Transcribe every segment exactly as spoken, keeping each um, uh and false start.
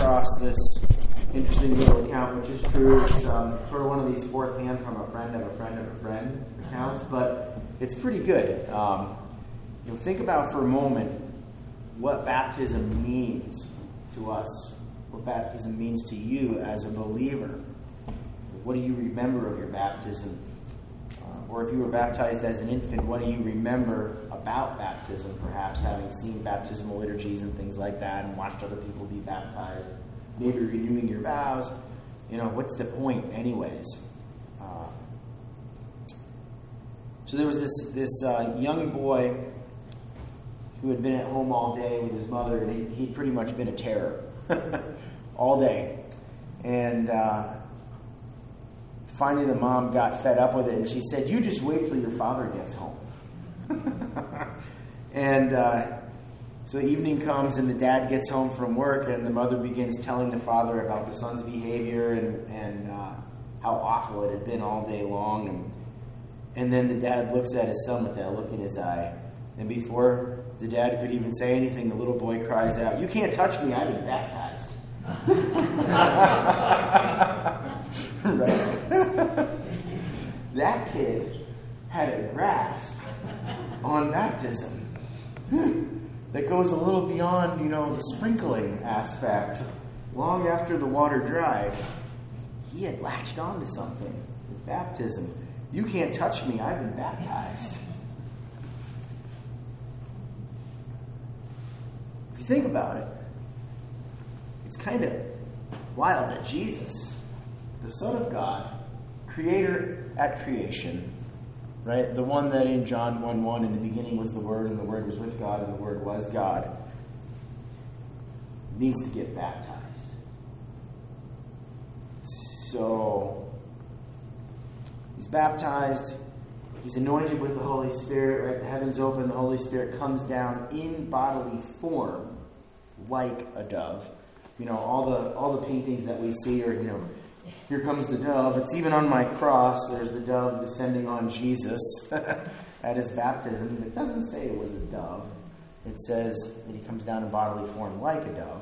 across this interesting little account, which is true. It's um, sort of one of these fourth hand from a friend of a friend of a friend accounts, but it's pretty good. Um, you know, think about for a moment what baptism means to us, what baptism means to you as a believer. What do you remember of your baptism? Uh, or if you were baptized as an infant, what do you remember about baptism, perhaps having seen baptismal liturgies and things like that and watched other people be baptized, maybe renewing your vows? You know, what's the point anyways? Uh, so there was this, this uh, young boy who had been at home all day with his mother, and he, he'd pretty much been a terror all day. And uh, finally the mom got fed up with it, and she said, "You just wait till your father gets home." and uh, so evening comes, and the dad gets home from work, and the mother begins telling the father about the son's behavior and, and uh, how awful it had been all day long. And, and then the dad looks at his son with that look in his eye, and before the dad could even say anything, the little boy cries out, "You can't touch me, I've been baptized." Right? That kid had a grasp on baptism that goes a little beyond, you know, the sprinkling aspect. Long after the water dried, he had latched on to something with baptism. You can't touch me, I've been baptized. If you think about it, it's kind of wild that Jesus, the Son of God, creator at creation, right? The one that in John one one, in the beginning was the Word, and the Word was with God, and the Word was God, needs to get baptized. So, he's baptized, he's anointed with the Holy Spirit, right? The heavens open, the Holy Spirit comes down in bodily form, like a dove. You know, all the all the paintings that we see are, you know, here comes the dove. It's even on my cross. There's the dove descending on Jesus at his baptism. It doesn't say it was a dove. It says that he comes down in bodily form like a dove.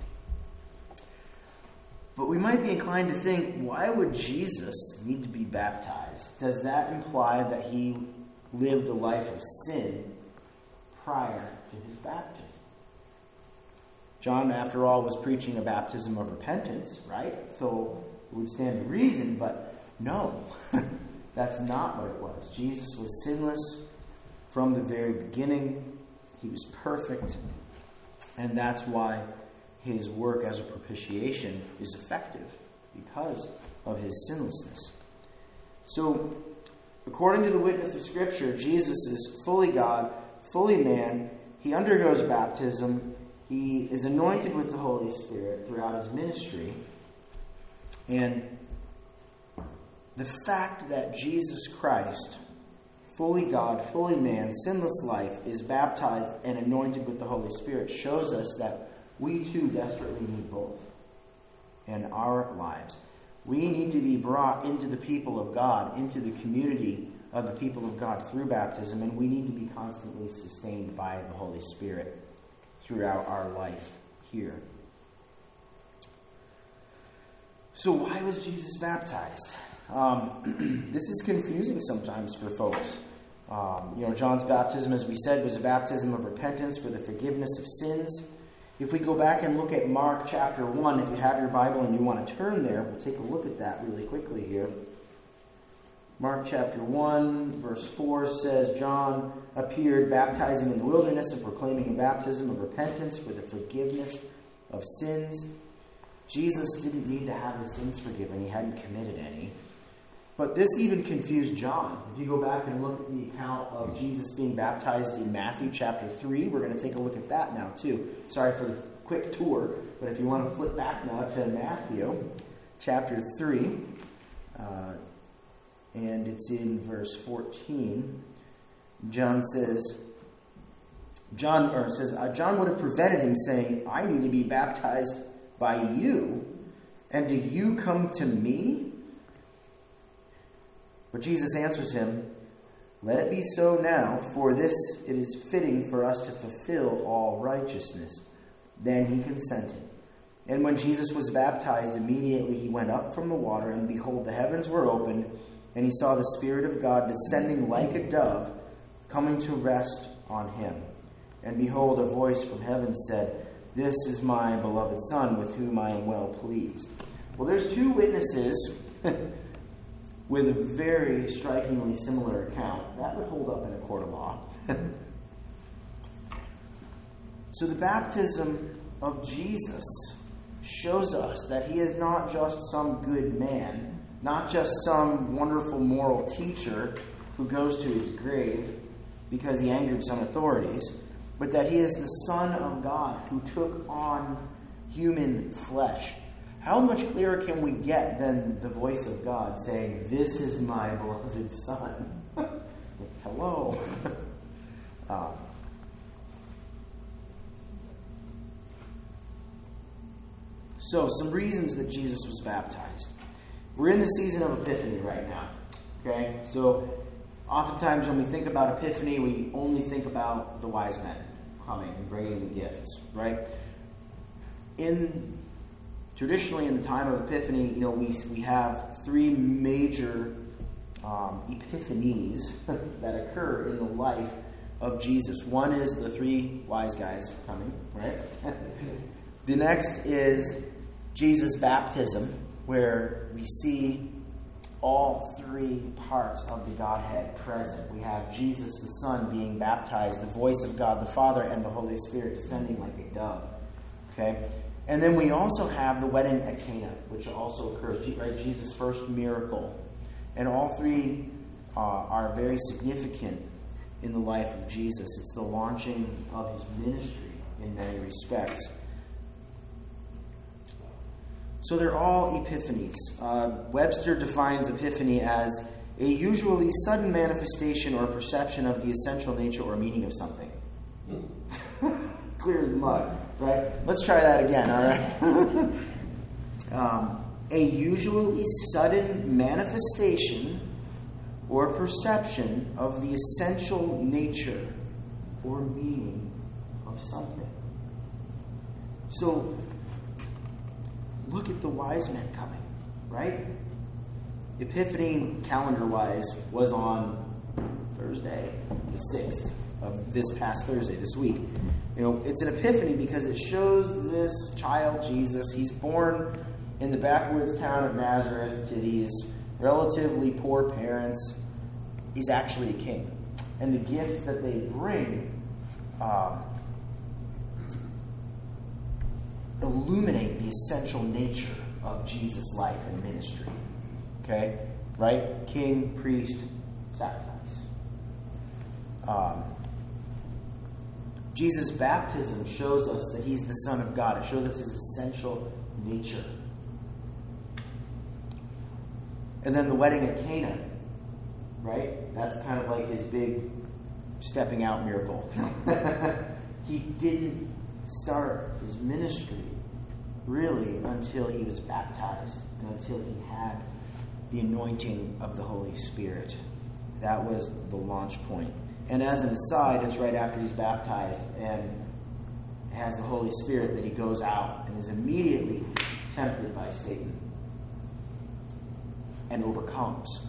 But we might be inclined to think, why would Jesus need to be baptized? Does that imply that he lived a life of sin prior to his baptism? John, after all, was preaching a baptism of repentance, right? So it would stand to reason, but no, that's not what it was. Jesus was sinless from the very beginning. He was perfect, and that's why his work as a propitiation is effective, because of his sinlessness. So, according to the witness of Scripture, Jesus is fully God, fully man. He undergoes baptism. He is anointed with the Holy Spirit throughout his ministry. And the fact that Jesus Christ, fully God, fully man, sinless life, is baptized and anointed with the Holy Spirit shows us that we too desperately need both in our lives. We need to be brought into the people of God, into the community of the people of God through baptism, and we need to be constantly sustained by the Holy Spirit throughout our life here. So why was Jesus baptized? Um, this is confusing sometimes for folks. Um, you know, John's baptism, as we said, was a baptism of repentance for the forgiveness of sins. If we go back and look at Mark chapter one, if you have your Bible and you want to turn there, we'll take a look at that really quickly here. Mark chapter one, verse four says, John appeared baptizing in the wilderness and proclaiming a baptism of repentance for the forgiveness of sins. Jesus didn't need to have his sins forgiven. He hadn't committed any. But this even confused John. If you go back and look at the account of Jesus being baptized in Matthew chapter three, we're going to take a look at that now too. Sorry for the quick tour, but if you want to flip back now to Matthew chapter three, uh, and it's in verse fourteen, John says, John or says, uh, John would have prevented him, saying, I need to be baptized by you, and do you come to me? But Jesus answers him, let it be so now, for this it is fitting for us to fulfill all righteousness. Then he consented. And when Jesus was baptized, immediately he went up from the water, and behold, the heavens were opened, and he saw the Spirit of God descending like a dove, coming to rest on him. And behold, a voice from heaven said, "This is my beloved Son, with whom I am well pleased." Well, there's two witnesses with a very strikingly similar account. That would hold up in a court of law. So the baptism of Jesus shows us that he is not just some good man, not just some wonderful moral teacher who goes to his grave because he angered some authorities, but that he is the Son of God who took on human flesh. How much clearer can we get than the voice of God saying, "This is my beloved Son"? Hello. um, so, some reasons that Jesus was baptized. We're in the season of Epiphany right now. Okay? So, oftentimes when we think about Epiphany, we only think about the wise men coming and bringing the gifts, right? In traditionally, in the time of Epiphany, you know, we we have three major um, epiphanies that occur in the life of Jesus. One is the three wise guys coming, right? The next is Jesus' baptism, where we see all three parts of the Godhead present. We have Jesus the Son being baptized, the voice of God the Father, and the Holy Spirit descending like a dove. Okay? And then we also have the wedding at Cana, which also occurs, right? Jesus' first miracle. And all three uh, are very significant in the life of Jesus. It's the launching of his ministry in many respects. So they're all epiphanies. Uh, Webster defines epiphany as a usually sudden manifestation or perception of the essential nature or meaning of something. Clear as mud, right? Let's try that again, all right? um, a usually sudden manifestation or perception of the essential nature or meaning of something. So, look at the wise men coming, right? Epiphany, calendar-wise, was on Thursday, the sixth of this past Thursday, this week. You know, it's an epiphany because it shows this child, Jesus. He's born in the backwoods town of Nazareth to these relatively poor parents. He's actually a king. And the gifts that they bring um, illuminate the essential nature of Jesus' life and ministry. Okay? Right? King, priest, sacrifice. Um, Jesus' baptism shows us that he's the Son of God. It shows us his essential nature. And then the wedding at Cana, right? That's kind of like his big stepping out miracle. He didn't start his ministry really until he was baptized and until he had the anointing of the Holy Spirit. That was the launch point. And as an aside, it's right after he's baptized and has the Holy Spirit that he goes out and is immediately tempted by Satan and overcomes.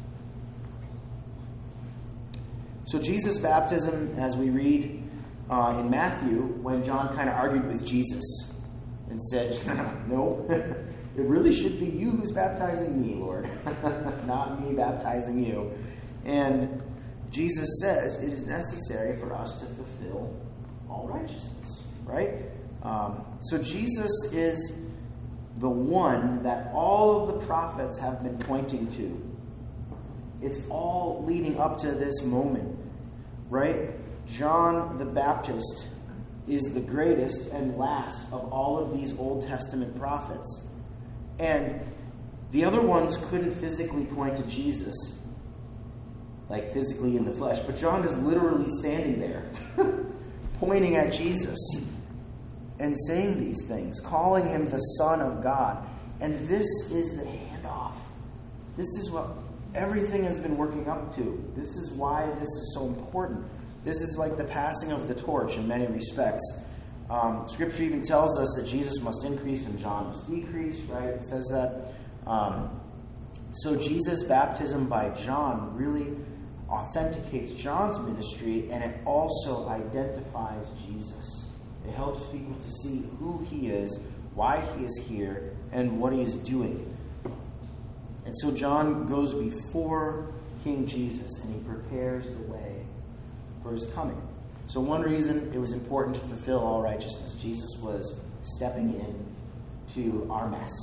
So Jesus' baptism, as we read uh, in Matthew, when John kind of argued with Jesus and said, no, it really should be you who's baptizing me, Lord, not me baptizing you. And Jesus says it is necessary for us to fulfill all righteousness, right? Um, so Jesus is the one that all of the prophets have been pointing to. It's all leading up to this moment, right? John the Baptist is the greatest and last of all of these Old Testament prophets. And the other ones couldn't physically point to Jesus, like physically in the flesh. But John is literally standing there, pointing at Jesus and saying these things, calling him the Son of God. And this is the handoff. This is what everything has been working up to. This is why this is so important. This is like the passing of the torch in many respects. Um, scripture even tells us that Jesus must increase and John must decrease, right? It says that. Um, so Jesus' baptism by John really authenticates John's ministry, and it also identifies Jesus. It helps people to see who he is, why he is here, and what he is doing. And so John goes before King Jesus, and he prepares the way for his coming. So one reason it was important to fulfill all righteousness, Jesus was stepping in to our mess.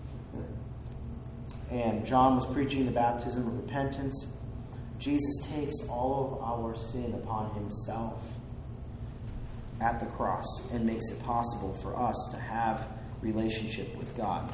And John was preaching the baptism of repentance. Jesus takes all of our sin upon himself at the cross and makes it possible for us to have relationship with God.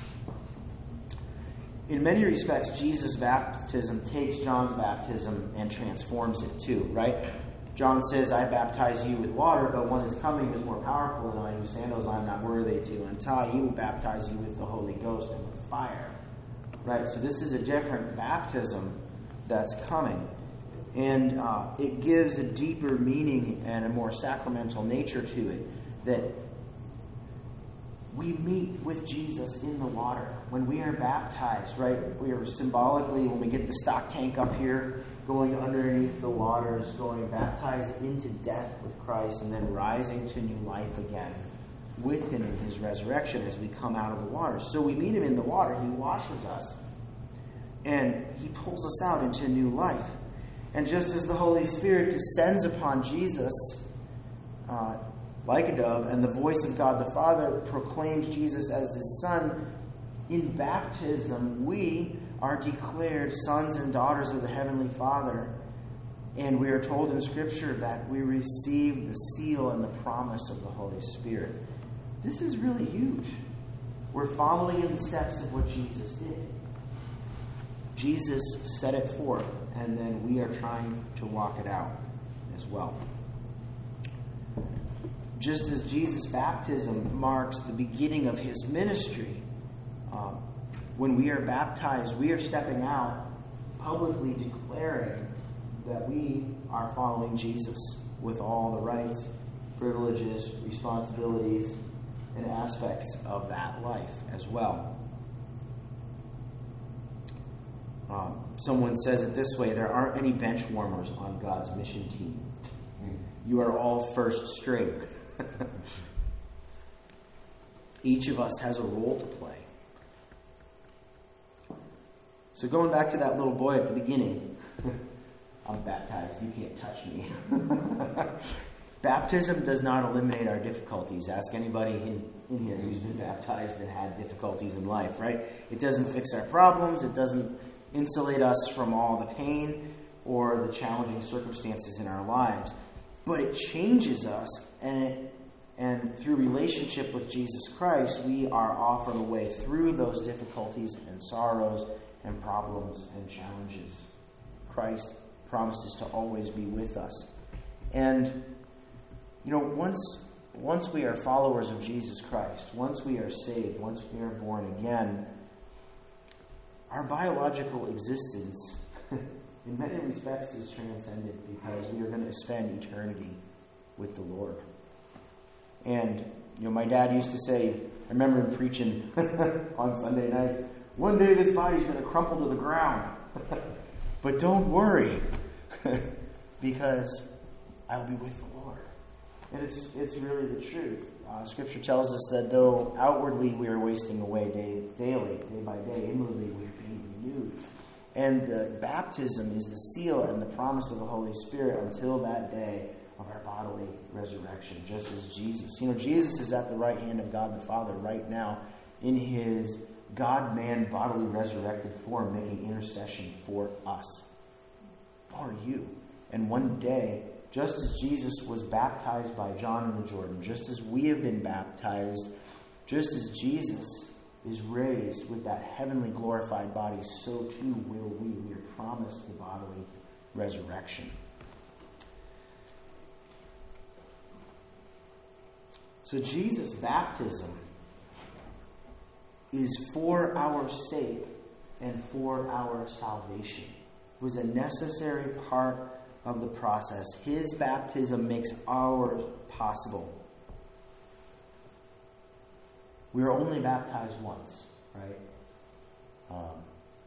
In many respects, Jesus' baptism takes John's baptism and transforms it too, right? John says, I baptize you with water, but one is coming who is more powerful than I, whose sandals I am not worthy to untie. He will baptize you with the Holy Ghost and with fire. Right? So this is a different baptism that's coming. And uh, it gives a deeper meaning and a more sacramental nature to it, that we meet with Jesus in the water. When we are baptized, right, we are symbolically, when we get the stock tank up here, going underneath the waters, going baptized into death with Christ, and then rising to new life again with him in his resurrection as we come out of the water. So we meet him in the water. He washes us, and he pulls us out into new life. And just as the Holy Spirit descends upon Jesus uh, like a dove, and the voice of God the Father proclaims Jesus as his Son, in baptism we are declared sons and daughters of the Heavenly Father. And we are told in Scripture that we receive the seal and the promise of the Holy Spirit. This is really huge. We're following in the steps of what Jesus did. Jesus set it forth, and then we are trying to walk it out as well. Just as Jesus' baptism marks the beginning of his ministry, um, when we are baptized, we are stepping out, publicly declaring that we are following Jesus with all the rights, privileges, responsibilities, and aspects of that life as well. Um, someone says it this way: there aren't any bench warmers on God's mission team. You are all first string. Each of us has a role to play. So going back to that little boy at the beginning, I'm baptized, you can't touch me. Baptism does not eliminate our difficulties. Ask anybody in, in here who's been baptized and had difficulties in life, right? It doesn't fix our problems. It doesn't insulate us from all the pain or the challenging circumstances in our lives. But it changes us, and it, and through relationship with Jesus Christ, we are offered a way through those difficulties and sorrows and problems and challenges. Christ promises to always be with us. And, you know, once once we are followers of Jesus Christ, once we are saved, once we are born again, our biological existence, in many respects, is transcended, because we are going to spend eternity with the Lord. And, you know, my dad used to say, I remember him preaching on Sunday nights, one day this body's going to crumple to the ground. But don't worry, because I'll be with the Lord. And it's it's really the truth. Uh, scripture tells us that though outwardly we are wasting away day, daily, day by day, inwardly we are being renewed. And the baptism is the seal and the promise of the Holy Spirit until that day of our bodily resurrection, just as Jesus. You know, Jesus is at the right hand of God the Father right now in his God-man bodily resurrected form, making intercession for us, for you. And one day, just as Jesus was baptized by John in the Jordan, just as we have been baptized, just as Jesus is raised with that heavenly glorified body, so too will we. We are promised the bodily resurrection. So Jesus' baptism is for our sake and for our salvation. It was a necessary part of the process. His baptism makes ours possible. we are only baptized once, right? Um,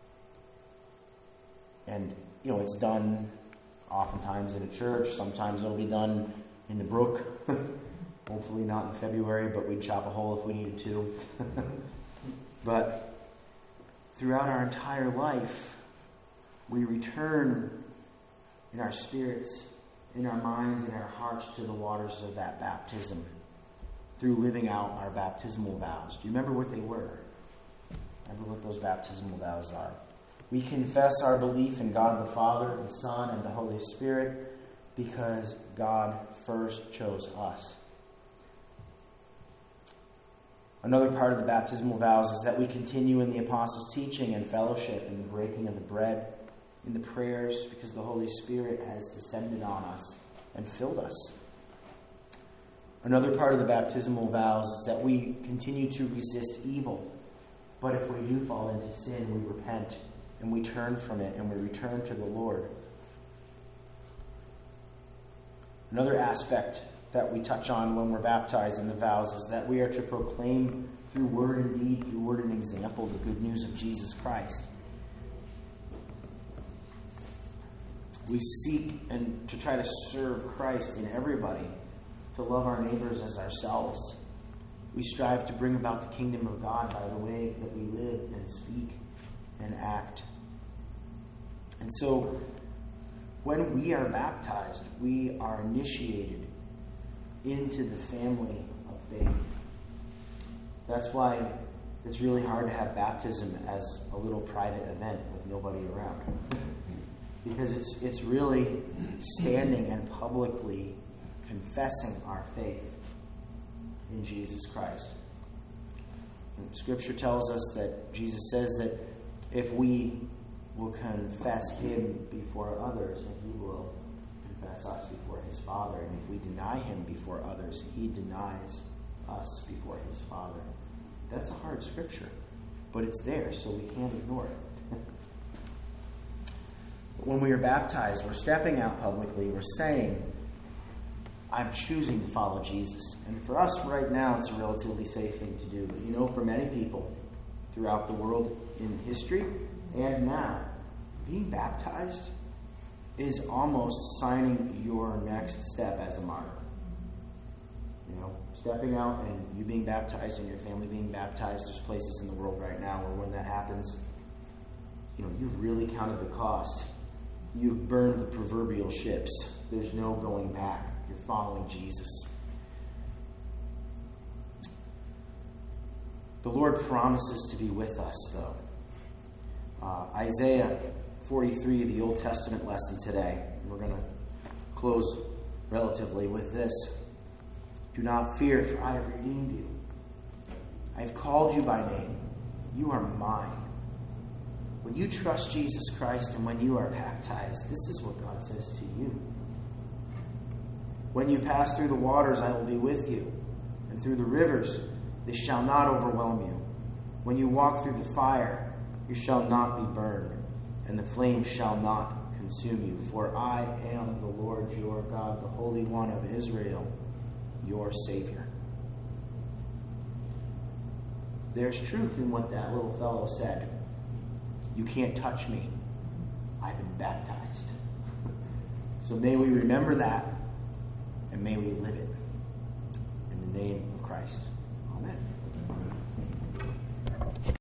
and, you know, it's done oftentimes in a church. Sometimes it'll be done in the brook. Hopefully not in February, but we'd chop a hole if we needed to. But throughout our entire life, we return in our spirits, in our minds, in our hearts to the waters of that baptism through living out our baptismal vows. Do you remember what they were? Remember what those baptismal vows are? We confess our belief in God the Father, the Son, and the Holy Spirit because God first chose us. Another part of the baptismal vows is that we continue in the apostles' teaching and fellowship, in the breaking of the bread, in the prayers, because the Holy Spirit has descended on us and filled us. Another part of the baptismal vows is that we continue to resist evil, but if we do fall into sin, we repent and we turn from it and we return to the Lord. Another aspect that we touch on when we're baptized in the vows is that we are to proclaim through word and deed, through word and example, the good news of Jesus Christ. We seek and to try to serve Christ in everybody, to love our neighbors as ourselves. We strive to bring about the kingdom of God by the way that we live and speak and act. And so, when we are baptized, we are initiated into the family of faith. That's why it's really hard to have baptism as a little private event with nobody around. Because it's it's really standing and publicly confessing our faith in Jesus Christ. And Scripture tells us that Jesus says that if we will confess him before others, then he will confess us before his Father. And if we deny him before others, he denies us before his Father. That's a hard scripture, but it's there, so we can't ignore it. When we are baptized, we're stepping out publicly. We're saying, I'm choosing to follow Jesus. And for us right now, it's a relatively safe thing to do. But you know, for many people throughout the world in history and now, being baptized is almost signing your next step as a martyr. You know, stepping out and you being baptized and your family being baptized. There's places in the world right now where when that happens, you know, you've really counted the cost. You've burned the proverbial ships. There's no going back. You're following Jesus. The Lord promises to be with us, though. Uh, Isaiah forty-three, the Old Testament lesson today. We're going to close relatively with this. Do not fear, for I have redeemed you. I have called you by name. You are mine. When you trust Jesus Christ and when you are baptized, this is what God says to you. When you pass through the waters, I will be with you. And through the rivers, they shall not overwhelm you. When you walk through the fire, you shall not be burned, and the flame shall not consume you. For I am the Lord your God, the Holy One of Israel, your Savior. There's truth in what that little fellow said. You can't touch me. I've been baptized. So may we remember that, and may we live it. In the name of Christ.